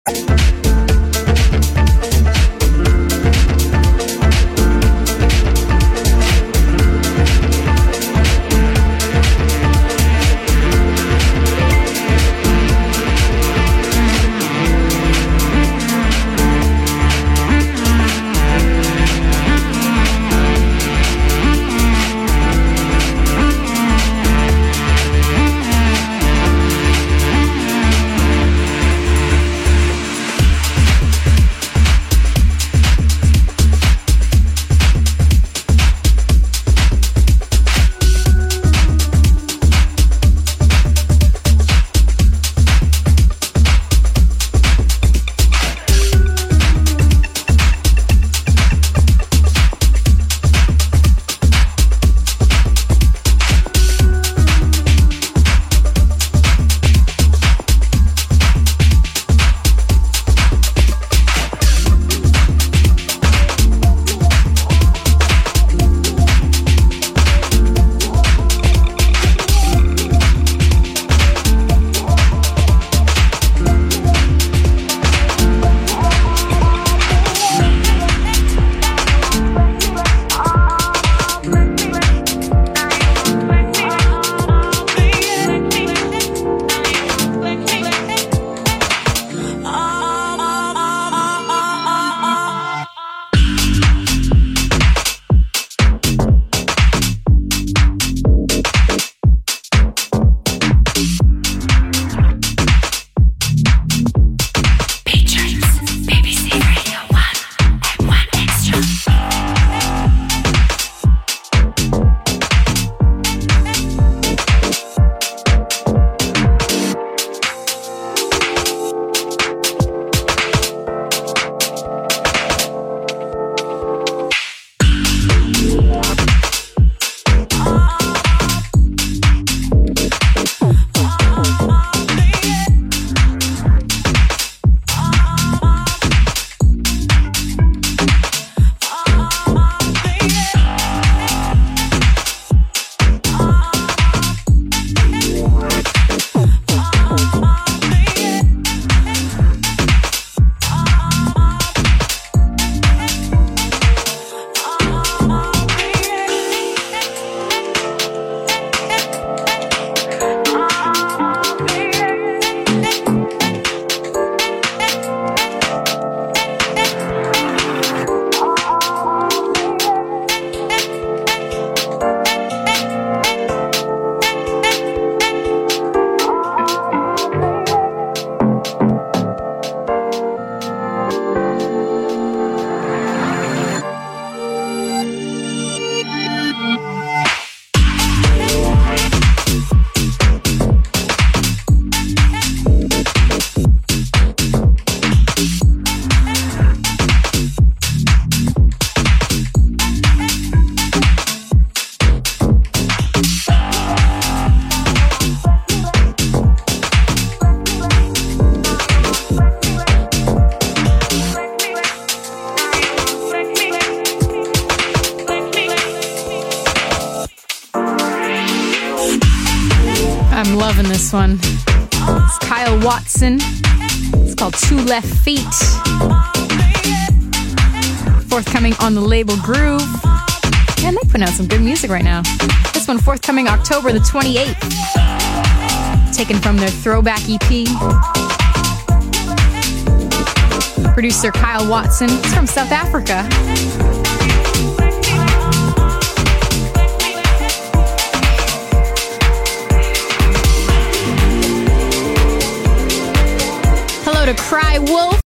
I'm loving this one. It's Kyle Watson. It's called Two Left Feet. Forthcoming on the label Groove. And they put out some good music right now. This one forthcoming October the 28th. Taken from their Throwback EP. Producer Kyle Watson. He's from South Africa. Hello to Cry Wolf.